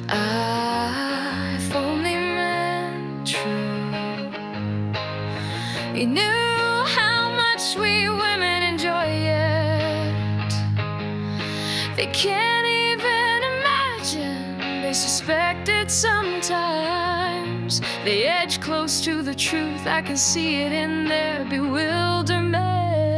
I've only meant true. You knew how much we women enjoy it. They can't even imagine. They suspect it sometimes. They edge close to the truth. I can see it in their bewilderment.